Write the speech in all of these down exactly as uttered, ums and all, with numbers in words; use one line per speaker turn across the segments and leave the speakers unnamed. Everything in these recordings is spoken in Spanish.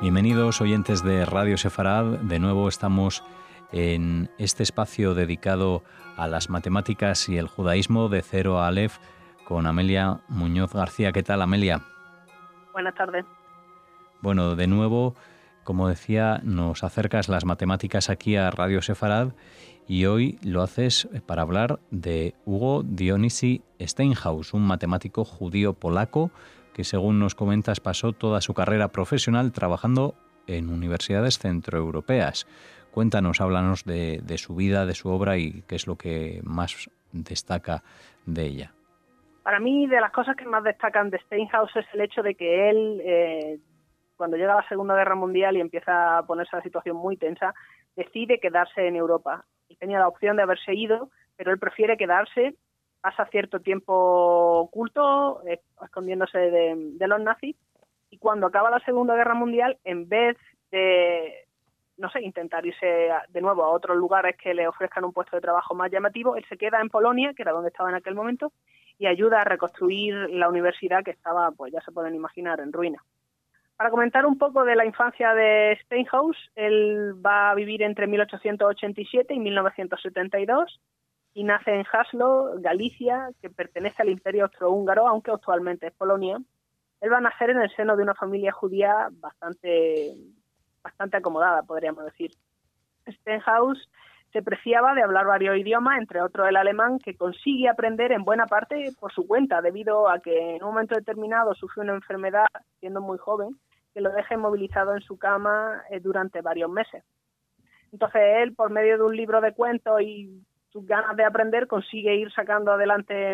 Bienvenidos oyentes de Radio Sefarad. De nuevo estamos en este espacio dedicado a las matemáticas y el judaísmo de cero a Aleph con Amelia Muñoz García. ¿Qué tal, Amelia?
Buenas tardes.
Bueno, de nuevo, como decía, nos acercas las matemáticas aquí a Radio Sefarad y hoy lo haces para hablar de Hugo Dionisi Steinhaus, un matemático judío polaco que, según nos comentas, pasó toda su carrera profesional trabajando en universidades centroeuropeas. Cuéntanos, háblanos de, de su vida, de su obra y qué es lo que más destaca de ella.
Para mí, de las cosas que más destacan de Steinhaus es el hecho de que él, eh, cuando llega la Segunda Guerra Mundial y empieza a ponerse la situación muy tensa, decide quedarse en Europa. Él tenía la opción de haberse ido, pero él prefiere quedarse. Pasa cierto tiempo oculto, eh, escondiéndose de, de los nazis, y cuando acaba la Segunda Guerra Mundial, en vez de, no sé, intentar irse a, de nuevo a otros lugares que le ofrezcan un puesto de trabajo más llamativo, él se queda en Polonia, que era donde estaba en aquel momento, y ayuda a reconstruir la universidad que estaba, pues ya se pueden imaginar, en ruinas. Para comentar un poco de la infancia de Steinhaus, él va a vivir entre mil ochocientos ochenta y siete y mil novecientos setenta y dos, y nace en Haslo, Galicia, que pertenece al Imperio Austrohúngaro, aunque actualmente es Polonia. Él va a nacer en el seno de una familia judía bastante, bastante acomodada, podríamos decir. Steinhaus se preciaba de hablar varios idiomas, entre otros el alemán, que consigue aprender en buena parte por su cuenta, debido a que en un momento determinado sufrió una enfermedad, siendo muy joven, que lo deja inmovilizado en su cama eh, durante varios meses. Entonces él, por medio de un libro de cuentos y sus ganas de aprender, consigue ir sacando adelante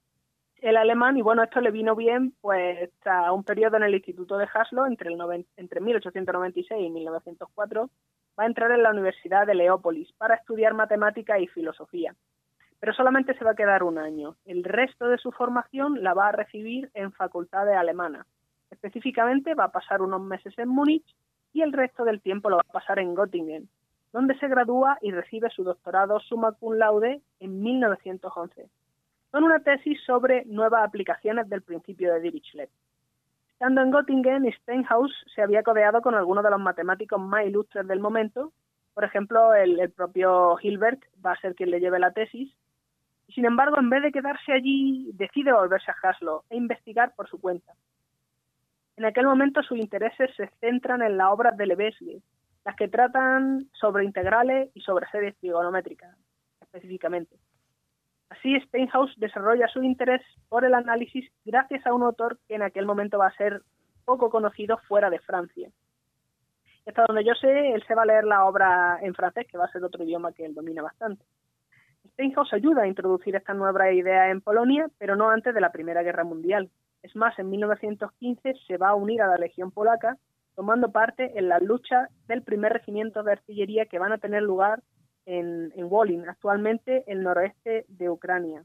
el alemán, y bueno, esto le vino bien pues tras un periodo en el Instituto de Haslo entre, el noven, entre mil ochocientos noventa y seis y mil novecientos cuatro, va a entrar en la Universidad de Leópolis para estudiar matemática y filosofía, pero solamente se va a quedar un año. El resto de su formación la va a recibir en facultades alemanas. Específicamente va a pasar unos meses en Múnich y el resto del tiempo lo va a pasar en Göttingen, donde se gradúa y recibe su doctorado summa cum laude en mil novecientos once, con una tesis sobre nuevas aplicaciones del principio de Dirichlet. Estando en Göttingen, Steinhaus se había codeado con algunos de los matemáticos más ilustres del momento. Por ejemplo, el, el propio Hilbert va a ser quien le lleve la tesis. Sin embargo, en vez de quedarse allí, decide volverse a Haslo e investigar por su cuenta. En aquel momento sus intereses se centran en las obras de Lebesgue, las que tratan sobre integrales y sobre series trigonométricas, específicamente. Así, Steinhaus desarrolla su interés por el análisis gracias a un autor que en aquel momento va a ser poco conocido fuera de Francia. Hasta donde yo sé, él se va a leer la obra en francés, que va a ser otro idioma que él domina bastante. Steinhaus ayuda a introducir esta nueva idea en Polonia, pero no antes de la Primera Guerra Mundial. Es más, en mil novecientos quince se va a unir a la Legión Polaca, tomando parte en las luchas del primer regimiento de artillería que van a tener lugar en, en Wolin, actualmente el noroeste de Ucrania.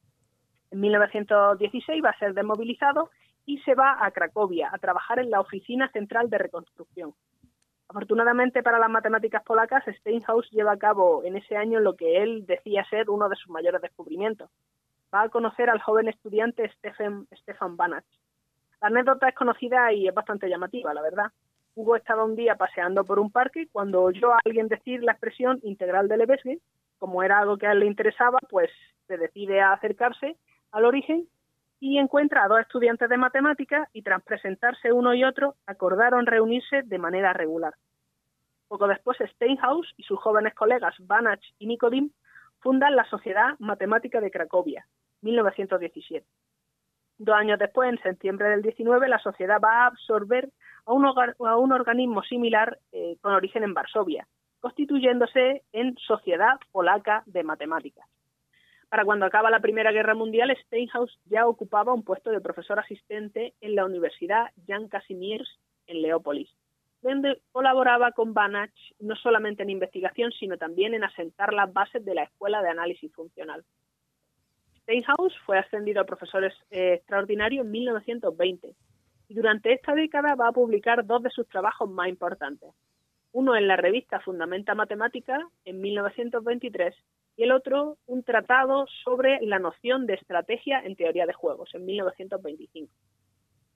En mil novecientos dieciséis va a ser desmovilizado y se va a Cracovia a trabajar en la Oficina Central de Reconstrucción. Afortunadamente para las matemáticas polacas, Steinhaus lleva a cabo en ese año lo que él decía ser uno de sus mayores descubrimientos. Va a conocer al joven estudiante Stefan, Stefan Banach. La anécdota es conocida y es bastante llamativa, la verdad. Hugo estaba un día paseando por un parque cuando oyó a alguien decir la expresión integral de Lebesgue. Como era algo que a él le interesaba, pues se decide a acercarse al origen y encuentra a dos estudiantes de matemáticas y, tras presentarse uno y otro, acordaron reunirse de manera regular. Poco después, Steinhaus y sus jóvenes colegas Banach y Nikodym fundan la Sociedad Matemática de Cracovia, mil novecientos diecisiete. Dos años después, en septiembre del diecinueve, la sociedad va a absorber a un, a un organismo similar eh, con origen en Varsovia, constituyéndose en Sociedad Polaca de Matemáticas. Para cuando acaba la Primera Guerra Mundial, Steinhaus ya ocupaba un puesto de profesor asistente en la Universidad Jan Kazimierz en Leópolis, donde colaboraba con Banach no solamente en investigación, sino también en asentar las bases de la Escuela de Análisis Funcional. Steinhaus fue ascendido a profesor eh, extraordinario en mil novecientos veinte y durante esta década va a publicar dos de sus trabajos más importantes. Uno en la revista Fundamenta Mathematica en mil novecientos veintitrés y el otro un tratado sobre la noción de estrategia en teoría de juegos en mil novecientos veinticinco.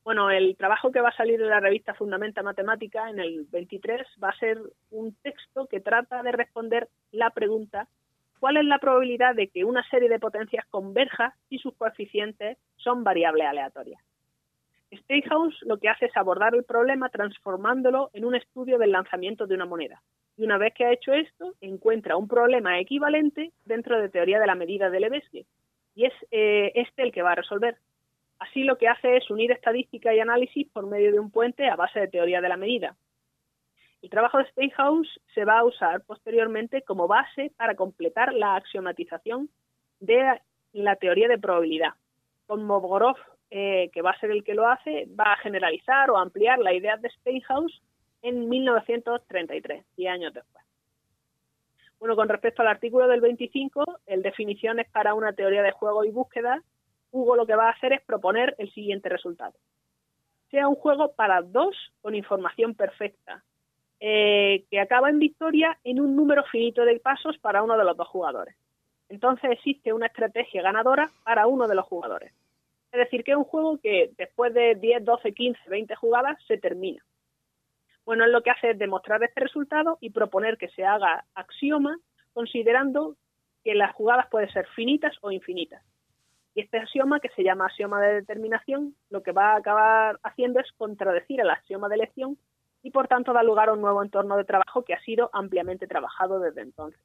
Bueno, el trabajo que va a salir de la revista Fundamenta Matemática en el veintitrés va a ser un texto que trata de responder la pregunta: ¿cuál es la probabilidad de que una serie de potencias converja si sus coeficientes son variables aleatorias? Steinhaus lo que hace es abordar el problema transformándolo en un estudio del lanzamiento de una moneda. Y una vez que ha hecho esto, encuentra un problema equivalente dentro de teoría de la medida de Lebesgue. Y es eh, este el que va a resolver. Así lo que hace es unir estadística y análisis por medio de un puente a base de teoría de la medida. El trabajo de Steinhaus se va a usar posteriormente como base para completar la axiomatización de la teoría de probabilidad. Kolmogorov, eh, que va a ser el que lo hace, va a generalizar o ampliar la idea de Steinhaus en mil novecientos treinta y tres, diez años después. Bueno, con respecto al artículo del veinticinco, el definiciones para una teoría de juego y búsqueda, Hugo lo que va a hacer es proponer el siguiente resultado: sea un juego para dos con información perfecta, eh, que acaba en victoria en un número finito de pasos para uno de los dos jugadores. Entonces existe una estrategia ganadora para uno de los jugadores. Es decir, que es un juego que después de diez, doce, quince, veinte jugadas se termina. Bueno, él lo que hace es demostrar este resultado y proponer que se haga axioma considerando que las jugadas pueden ser finitas o infinitas. Y este axioma, que se llama axioma de determinación, lo que va a acabar haciendo es contradecir el axioma de elección y por tanto da lugar a un nuevo entorno de trabajo que ha sido ampliamente trabajado desde entonces.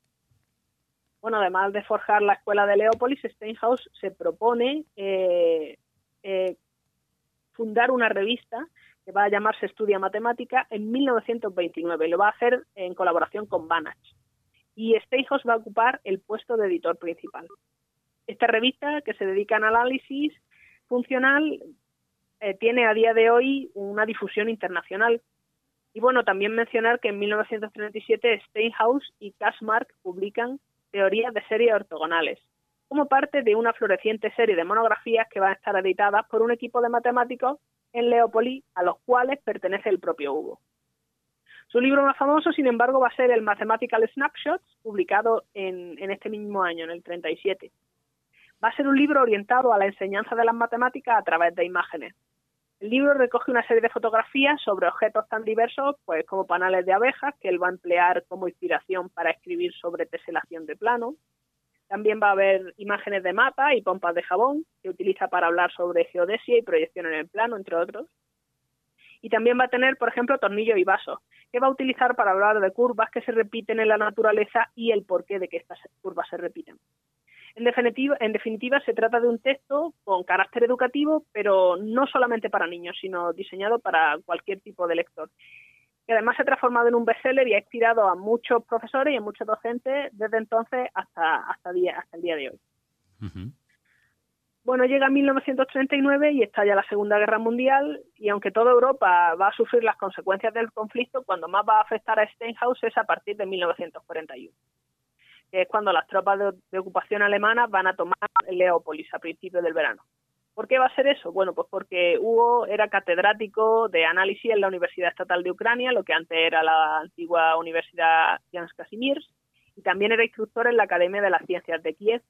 Bueno, además de forjar la escuela de Leópolis, Steinhaus se propone eh, eh, fundar una revista que va a llamarse Estudia Matemática en mil novecientos veintinueve, y lo va a hacer en colaboración con Banach. Y Steinhaus va a ocupar el puesto de editor principal. Esta revista, que se dedica al análisis funcional, eh, tiene a día de hoy una difusión internacional. Y bueno, también mencionar que en mil novecientos treinta y siete Steinhaus y Kasmark publican Teorías de series ortogonales, como parte de una floreciente serie de monografías que van a estar editadas por un equipo de matemáticos en Leópolis, a los cuales pertenece el propio Hugo. Su libro más famoso, sin embargo, va a ser el Mathematical Snapshots, publicado en, en este mismo año, en el treinta y siete. Va a ser un libro orientado a la enseñanza de las matemáticas a través de imágenes. El libro recoge una serie de fotografías sobre objetos tan diversos pues como panales de abejas, que él va a emplear como inspiración para escribir sobre teselación de plano. También va a haber imágenes de mapas y pompas de jabón, que utiliza para hablar sobre geodesia y proyección en el plano, entre otros. Y también va a tener, por ejemplo, tornillos y vasos, que va a utilizar para hablar de curvas que se repiten en la naturaleza y el porqué de que estas curvas se repiten. En definitiva, en definitiva, se trata de un texto con carácter educativo, pero no solamente para niños, sino diseñado para cualquier tipo de lector. Que además se ha transformado en un bestseller y ha inspirado a muchos profesores y a muchos docentes desde entonces hasta, hasta, día, hasta el día de hoy. Uh-huh. Bueno, llega mil novecientos treinta y nueve y estalla la Segunda Guerra Mundial, y aunque toda Europa va a sufrir las consecuencias del conflicto, cuando más va a afectar a Steinhaus es a partir de mil novecientos cuarenta y uno. Que es cuando las tropas de, de ocupación alemanas van a tomar Leópolis a principios del verano. ¿Por qué va a ser eso? Bueno, pues porque Hugo era catedrático de análisis en la Universidad Estatal de Ucrania, lo que antes era la antigua Universidad Jan Kazimierz, y también era instructor en la Academia de las Ciencias de Kiev,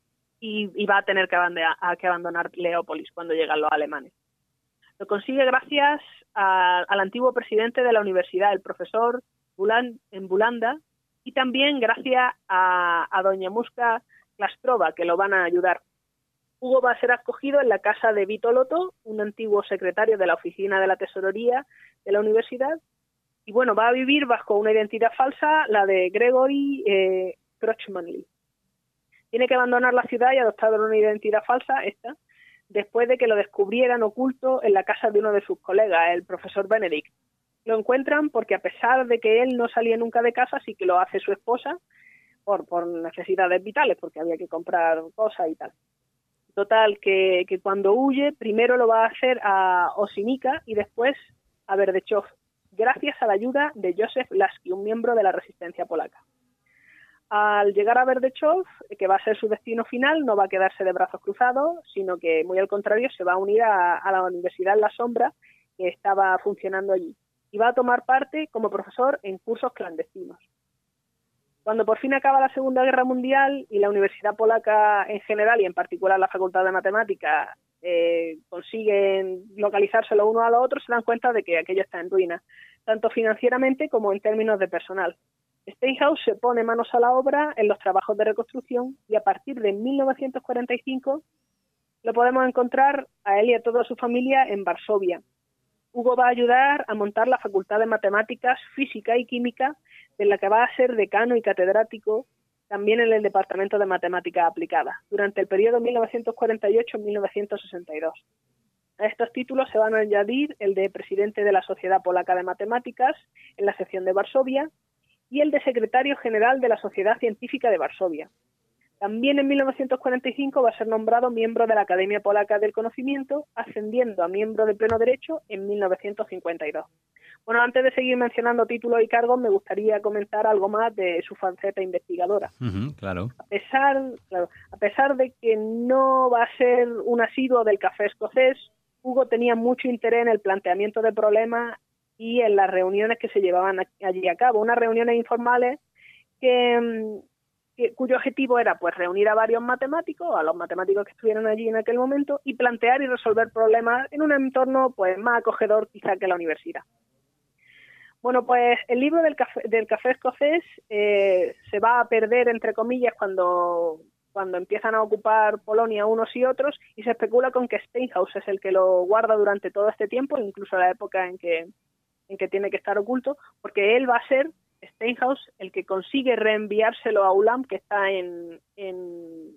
y, y va a tener que abandonar, a que abandonar Leópolis cuando llegan los alemanes. Lo consigue gracias a, al antiguo presidente de la universidad, el profesor Bulan, en Bulanda, y también gracias a, a doña Muska Klastrova, que lo van a ayudar. Hugo va a ser acogido en la casa de Vito Loto, un antiguo secretario de la oficina de la tesorería de la universidad, y bueno, va a vivir bajo una identidad falsa, la de Gregory eh, Krochmanli. Tiene que abandonar la ciudad y adoptar una identidad falsa, esta, después de que lo descubrieran oculto en la casa de uno de sus colegas, el profesor Benedict. Lo encuentran porque a pesar de que él no salía nunca de casa, sí que lo hace su esposa por, por necesidades vitales, porque había que comprar cosas y tal. Total, que, que cuando huye, primero lo va a hacer a Osinica y después a Berdechov, gracias a la ayuda de Józef Laski, un miembro de la resistencia polaca. Al llegar a Berdechov, que va a ser su destino final, no va a quedarse de brazos cruzados, sino que muy al contrario se va a unir a, a la Universidad en la Sombra, que estaba funcionando allí, y va a tomar parte como profesor en cursos clandestinos. Cuando por fin acaba la Segunda Guerra Mundial y la Universidad Polaca en general y en particular la Facultad de Matemáticas eh, consiguen localizarse los unos a los otros, se dan cuenta de que aquello está en ruinas, tanto financieramente como en términos de personal. Steinhaus se pone manos a la obra en los trabajos de reconstrucción y a partir de mil novecientos cuarenta y cinco lo podemos encontrar a él y a toda su familia en Varsovia. Hugo va a ayudar a montar la Facultad de Matemáticas, Física y Química, de la que va a ser decano y catedrático también en el Departamento de Matemáticas Aplicadas, durante el periodo mil novecientos cuarenta y ocho a mil novecientos sesenta y dos. A estos títulos se van a añadir el de presidente de la Sociedad Polaca de Matemáticas en la sección de Varsovia y el de secretario general de la Sociedad Científica de Varsovia. También en mil novecientos cuarenta y cinco va a ser nombrado miembro de la Academia Polaca del Conocimiento, ascendiendo a miembro de pleno derecho en mil novecientos cincuenta y dos. Bueno, antes de seguir mencionando títulos y cargos, me gustaría comentar algo más de su faceta investigadora.
Uh-huh, claro.
A pesar, claro, a pesar de que no va a ser un asiduo del café escocés, Hugo tenía mucho interés en el planteamiento de problemas y en las reuniones que se llevaban allí a cabo, unas reuniones informales que, que, cuyo objetivo era pues reunir a varios matemáticos, a los matemáticos que estuvieran allí en aquel momento, y plantear y resolver problemas en un entorno pues más acogedor quizá que la universidad. Bueno, pues el libro del café, del café escocés eh, se va a perder, entre comillas, cuando, cuando empiezan a ocupar Polonia unos y otros, y se especula con que Steinhaus es el que lo guarda durante todo este tiempo, incluso la época en que en que tiene que estar oculto, porque él va a ser, Steinhaus, el que consigue reenviárselo a Ulam, que está en, en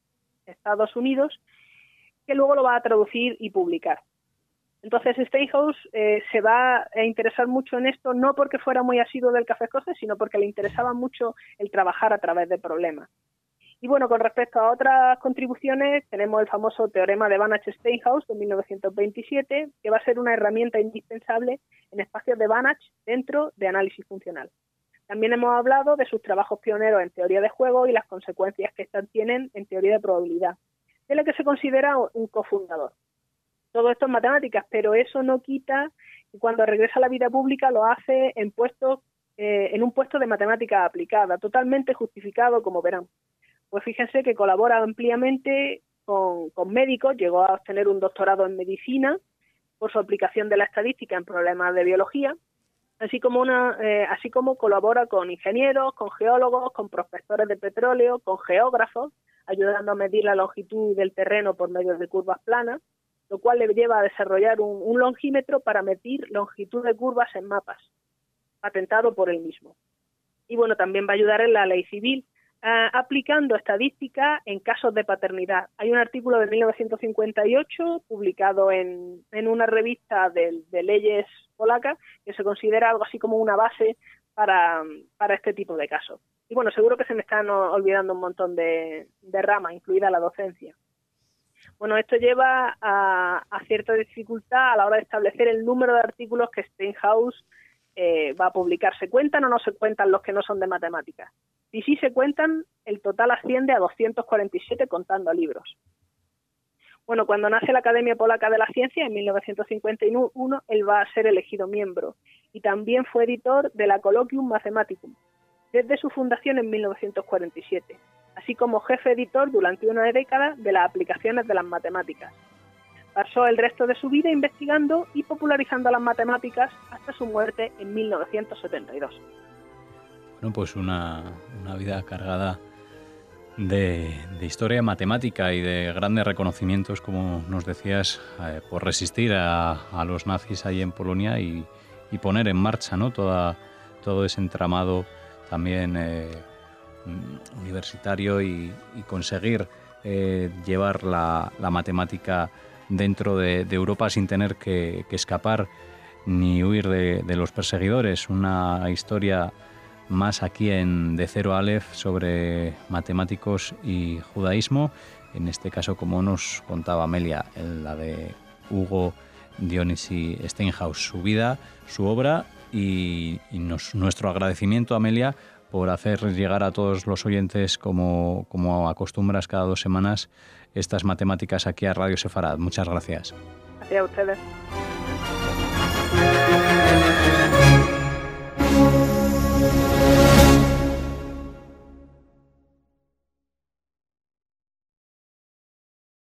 Estados Unidos, que luego lo va a traducir y publicar. Entonces Steinhaus eh, se va a interesar mucho en esto, no porque fuera muy asiduo del café escocés, sino porque le interesaba mucho el trabajar a través de problemas. Y bueno, con respecto a otras contribuciones, tenemos el famoso teorema de Banach-Steinhaus de mil novecientos veintisiete, que va a ser una herramienta indispensable en espacios de Banach dentro de análisis funcional. También hemos hablado de sus trabajos pioneros en teoría de juegos y las consecuencias que estas tienen en teoría de probabilidad, de la que se considera un cofundador. Todo esto es matemáticas, pero eso no quita que cuando regresa a la vida pública lo hace en, puesto, eh, en un puesto de matemática aplicada, totalmente justificado, como verán. Pues fíjense que colabora ampliamente con, con médicos, llegó a obtener un doctorado en medicina por su aplicación de la estadística en problemas de biología, así como, una, eh, así como colabora con ingenieros, con geólogos, con prospectores de petróleo, con geógrafos, ayudando a medir la longitud del terreno por medio de curvas planas, lo cual le lleva a desarrollar un, un longímetro para medir longitud de curvas en mapas, patentado por él mismo. Y bueno, también va a ayudar en la ley civil, Uh, aplicando estadística en casos de paternidad. Hay un artículo de mil novecientos cincuenta y ocho publicado en, en una revista de, de leyes polacas que se considera algo así como una base para, para este tipo de casos. Y bueno, seguro que se me están olvidando un montón de, de ramas, incluida la docencia. Bueno, esto lleva a, a cierta dificultad a la hora de establecer el número de artículos que Steinhaus eh, va a publicar. ¿Se cuentan o no se cuentan los que no son de matemáticas? Si sí se cuentan, el total asciende a doscientos cuarenta y siete contando libros. Bueno, cuando nace la Academia Polaca de la Ciencia, en mil novecientos cincuenta y uno, él va a ser elegido miembro y también fue editor de la Colloquium Mathematicum desde su fundación en mil novecientos cuarenta y siete, así como jefe editor durante una década de las aplicaciones de las matemáticas. Pasó el resto de su vida investigando y popularizando las matemáticas hasta su muerte en mil novecientos setenta y dos.
Bueno, pues una, una vida cargada de, de historia matemática y de grandes reconocimientos, como nos decías, eh, por resistir a, a los nazis ahí en Polonia y, y poner en marcha, ¿no?, toda, todo ese entramado también eh, universitario y, y conseguir eh, llevar la, la matemática dentro de, de Europa sin tener que, que escapar ni huir de, de los perseguidores. Una historia más aquí en De Cero a Aleph sobre matemáticos y judaísmo, en este caso, como nos contaba Amelia, en la de Hugo Dionisi Steinhaus, su vida, su obra y, y nos, nuestro agradecimiento, Amelia, por hacer llegar a todos los oyentes, como, como acostumbras cada dos semanas, estas matemáticas aquí a Radio Sefarad. Muchas gracias.
Gracias a ustedes.